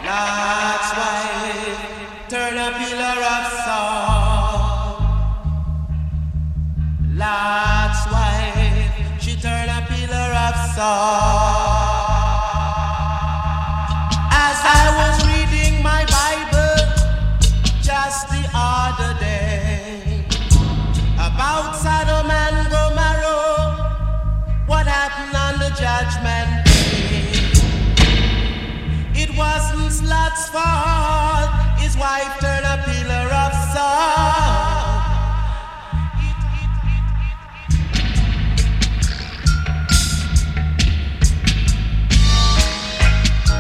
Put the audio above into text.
Lot's wife turn a pillar of salt. Lot's wife, she turn a pillar of salt. As I was reading my Bible just the other day about Sodom and Gomorrah, what happened on the judgment day? It wasn't Lot's fault.